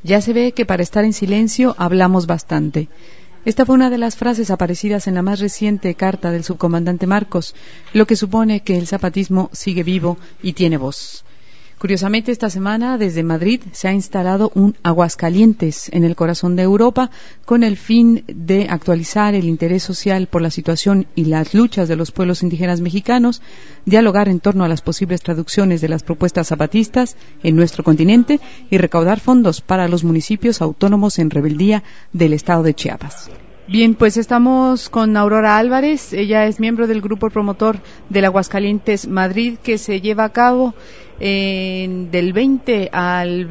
Ya se ve que para estar en silencio hablamos bastante. Esta fue una de las frases aparecidas en la más reciente carta del subcomandante Marcos, lo que supone que el zapatismo sigue vivo y tiene voz. Curiosamente, esta semana, desde Madrid, se ha instalado un Aguascalientes en el corazón de Europa con el fin de actualizar el interés social por la situación y las luchas de los pueblos indígenas mexicanos, dialogar en torno a las posibles traducciones de las propuestas zapatistas en nuestro continente y recaudar fondos para los municipios autónomos en rebeldía del estado de Chiapas. Bien, pues estamos con Aurora Álvarez. Ella es miembro del grupo promotor del Aguascalientes Madrid, que se lleva a cabo del 20 al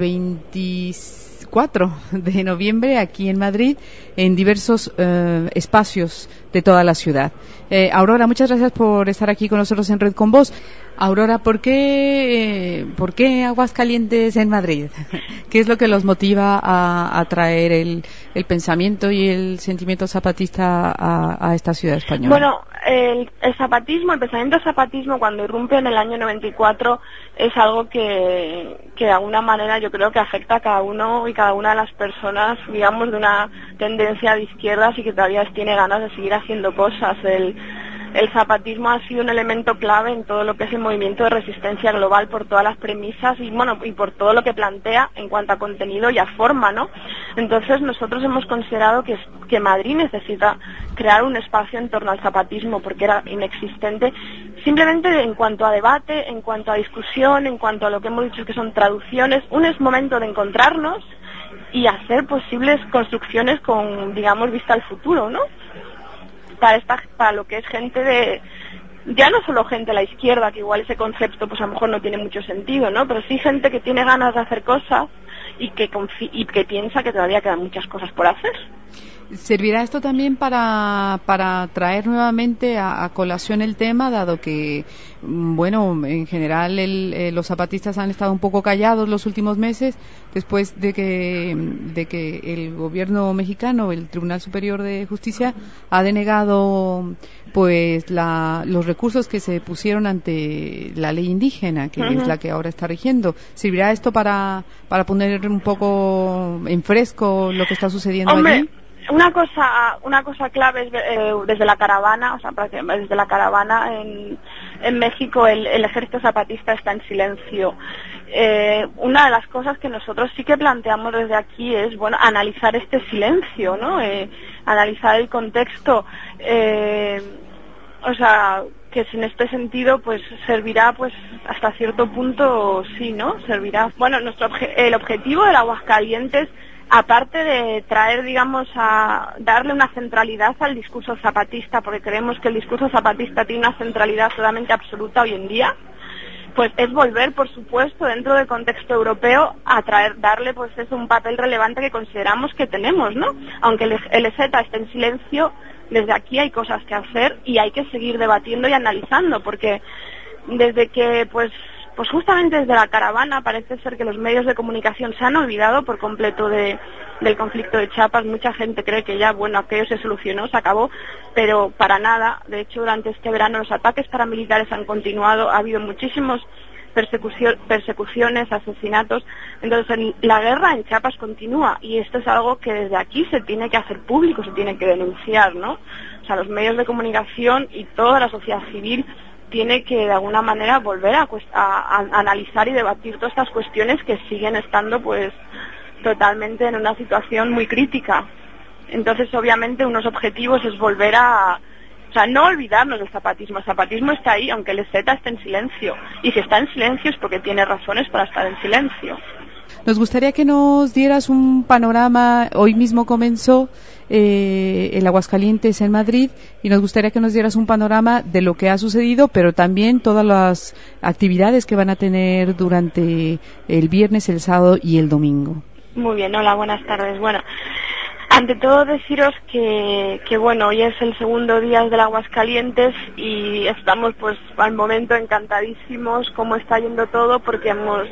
24 de noviembre aquí en Madrid, en diversos espacios de toda la ciudad. Aurora, muchas gracias por estar aquí con nosotros en Red con Voz. Aurora, ¿por qué Aguascalientes en Madrid? ¿Qué es lo que los motiva a traer el pensamiento y el sentimiento zapatista a esta ciudad española? Bueno, el zapatismo, el pensamiento zapatismo, cuando irrumpe en el año 94, es algo que de alguna manera yo creo que afecta a cada uno y cada una de las personas, digamos, de una tendencia de izquierdas y que todavía tiene ganas de seguir haciendo cosas. El zapatismo ha sido un elemento clave en todo lo que es el movimiento de resistencia global por todas las premisas y por todo lo que plantea en cuanto a contenido y a forma, ¿no? Entonces nosotros hemos considerado que Madrid necesita crear un espacio en torno al zapatismo porque era inexistente, simplemente en cuanto a debate, en cuanto a discusión, en cuanto a lo que hemos dicho que son traducciones. Es momento de encontrarnos y hacer posibles construcciones con, digamos, vista al futuro, ¿no? Para lo que es gente de, ya no solo gente de la izquierda, que igual ese concepto pues a lo mejor no tiene mucho sentido, ¿no? Pero sí gente que tiene ganas de hacer cosas y que piensa que todavía quedan muchas cosas por hacer. ¿Servirá esto también para traer nuevamente a colación el tema, dado que, bueno, en general los zapatistas han estado un poco callados los últimos meses, después de que el gobierno mexicano, el Tribunal Superior de Justicia, ha denegado pues los recursos que se pusieron ante la ley indígena, que es la que ahora está rigiendo? ¿Servirá esto para poner un poco en fresco lo que está sucediendo allí? Una cosa clave es desde la caravana, desde la caravana en México el ejército zapatista está en silencio. Una de las cosas que nosotros sí que planteamos desde aquí es, bueno, analizar este silencio, ¿no? Analizar el contexto, que en este sentido pues servirá pues hasta cierto punto, sí, ¿no? Servirá. Bueno, el objetivo del Aguascalientes, aparte de traer, digamos, a darle una centralidad al discurso zapatista, porque creemos que el discurso zapatista tiene una centralidad totalmente absoluta hoy en día, pues es volver, por supuesto, dentro del contexto europeo, darle pues un papel relevante que consideramos que tenemos, ¿no? Aunque el EZ esté en silencio, desde aquí hay cosas que hacer y hay que seguir debatiendo y analizando, porque desde que pues justamente desde la caravana parece ser que los medios de comunicación se han olvidado por completo del conflicto de Chiapas. Mucha gente cree que ya, bueno, aquello se solucionó, se acabó, pero para nada. De hecho, durante este verano los ataques paramilitares han continuado, ha habido muchísimos persecuciones, asesinatos. Entonces la guerra en Chiapas continúa y esto es algo que desde aquí se tiene que hacer público, se tiene que denunciar, ¿no? O sea, los medios de comunicación y toda la sociedad civil tiene que de alguna manera volver a analizar y debatir todas estas cuestiones que siguen estando pues totalmente en una situación muy crítica. Entonces, obviamente, unos objetivos es volver no olvidarnos del zapatismo. El zapatismo está ahí, aunque el EZ esté en silencio. Y si está en silencio es porque tiene razones para estar en silencio. Nos gustaría que nos dieras un panorama. Hoy mismo comenzó el Aguascalientes en Madrid y nos gustaría que nos dieras un panorama de lo que ha sucedido, pero también todas las actividades que van a tener durante el viernes, el sábado y el domingo. Muy bien, hola, buenas tardes. Bueno, ante todo deciros que bueno, hoy es el segundo día del Aguascalientes y estamos pues al momento encantadísimos cómo está yendo todo, porque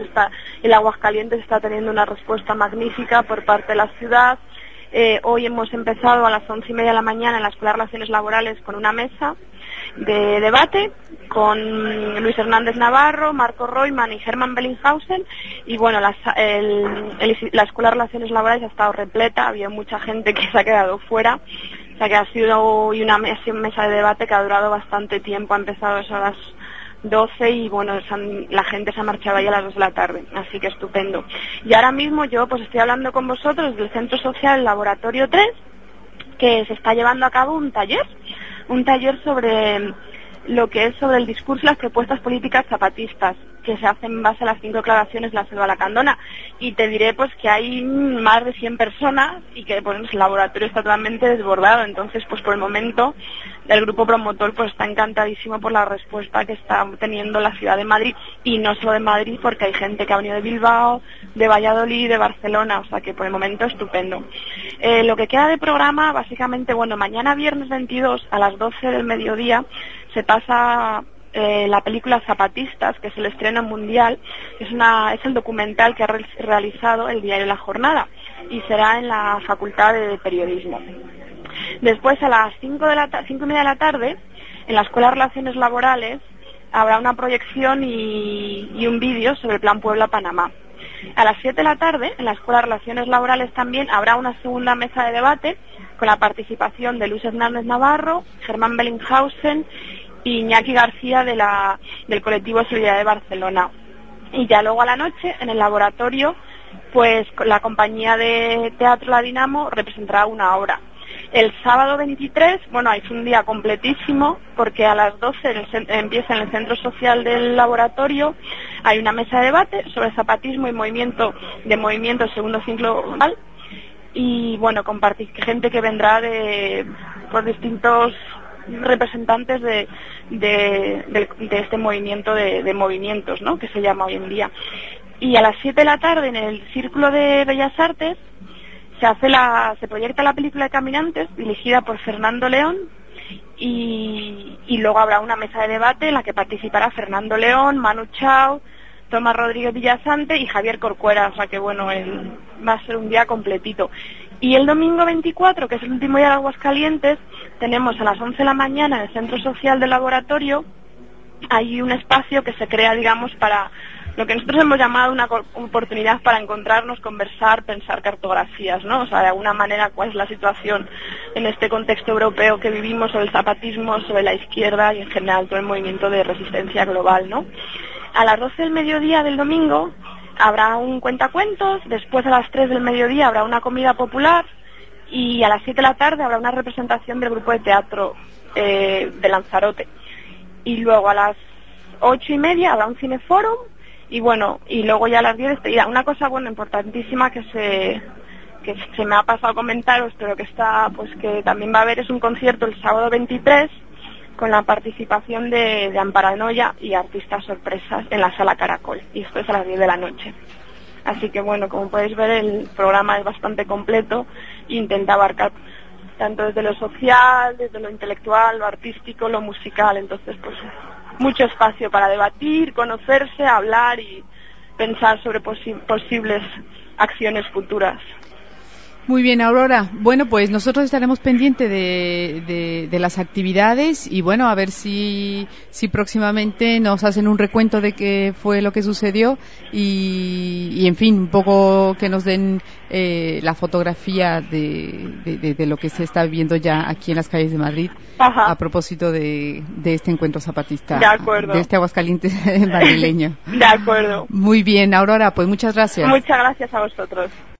el Aguascalientes está teniendo una respuesta magnífica por parte de la ciudad. Hoy hemos empezado a las 11:30 de la mañana en la Escuela de Relaciones Laborales con una mesa debate con Luis Hernández Navarro, Marco Royman y Hermann Bellinghausen, y bueno, la Escuela de Relaciones Laborales ha estado repleta, había mucha gente que se ha quedado fuera, o sea que ha sido hoy una mesa de debate que ha durado bastante tiempo, ha empezado eso a las 12 y bueno, la gente se ha marchado ahí a las 2 de la tarde, así que estupendo. Y ahora mismo yo pues estoy hablando con vosotros del Centro Social Laboratorio 3, que se está llevando a cabo un taller sobre lo que es sobre el discurso y las propuestas políticas zapatistas, que se hacen en base a las 5 declaraciones de la Selva Lacandona. Y te diré pues que hay más de 100 personas y que pues, el laboratorio está totalmente desbordado. Entonces pues por el momento el grupo promotor pues está encantadísimo por la respuesta que está teniendo la ciudad de Madrid, y no solo de Madrid, porque hay gente que ha venido de Bilbao, de Valladolid, de Barcelona, o sea que por el momento estupendo. Lo que queda de programa, básicamente, bueno, mañana viernes 22 a las 12 del mediodía se pasa la película Zapatistas, que es el estreno mundial, que es el documental que ha realizado el diario La Jornada, y será en la Facultad de Periodismo. Después, a las 5:30 de la tarde, en la Escuela de Relaciones Laborales, habrá una proyección y un vídeo sobre el Plan Puebla-Panamá. A las 7 de la tarde, en la Escuela de Relaciones Laborales también habrá una segunda mesa de debate con la participación de Luis Hernández Navarro, Hermann Bellinghausen y Iñaki García del colectivo Solidaridad de Barcelona. Y ya luego a la noche, en el laboratorio, pues la compañía de teatro La Dinamo representará una obra. El sábado 23, bueno, es un día completísimo, porque a las 12 empieza en el Centro Social del Laboratorio, hay una mesa de debate sobre zapatismo y movimiento segundo ciclo global, y bueno, con gente que vendrá por distintos representantes de este movimiento de movimientos, ¿no?, que se llama hoy en día. Y a las 7 de la tarde, en el Círculo de Bellas Artes, se proyecta la película de Caminantes, dirigida por Fernando León, y luego habrá una mesa de debate en la que participará Fernando León, Manu Chao, Tomás Rodríguez Villasante y Javier Corcuera, o sea que bueno, va a ser un día completito. Y el domingo 24, que es el último día de Aguascalientes, tenemos a las 11 de la mañana en el Centro Social del Laboratorio, hay un espacio que se crea, digamos, para lo que nosotros hemos llamado una oportunidad para encontrarnos, conversar, pensar cartografías, ¿no? O sea, de alguna manera, cuál es la situación en este contexto europeo que vivimos sobre el zapatismo, sobre la izquierda y en general todo el movimiento de resistencia global, ¿no? A las 12 del mediodía del domingo habrá un cuentacuentos, después a las 3 del mediodía habrá una comida popular y a las 7 de la tarde habrá una representación del grupo de teatro de Lanzarote. Y luego a las 8:30 habrá un cineforum. Y bueno, y luego ya a las 10, una cosa importantísima que se me ha pasado a comentaros, pero que que también va a haber, es un concierto el sábado 23 con la participación de Amparanoia y artistas sorpresas en la Sala Caracol, y esto es a las 10 de la noche. Así que bueno, como podéis ver, el programa es bastante completo e intenta abarcar tanto desde lo social, desde lo intelectual, lo artístico, lo musical, entonces pues mucho espacio para debatir, conocerse, hablar y pensar sobre posibles acciones futuras. Muy bien, Aurora. Bueno, pues nosotros estaremos pendientes de las actividades y bueno, a ver si próximamente nos hacen un recuento de qué fue lo que sucedió y en fin, un poco que nos den la fotografía de lo que se está viviendo ya aquí en las calles de Madrid. Ajá. A propósito de este encuentro zapatista. De acuerdo. De este Aguascalientes madrileño. De acuerdo. Muy bien, Aurora, pues muchas gracias. Muchas gracias a vosotros.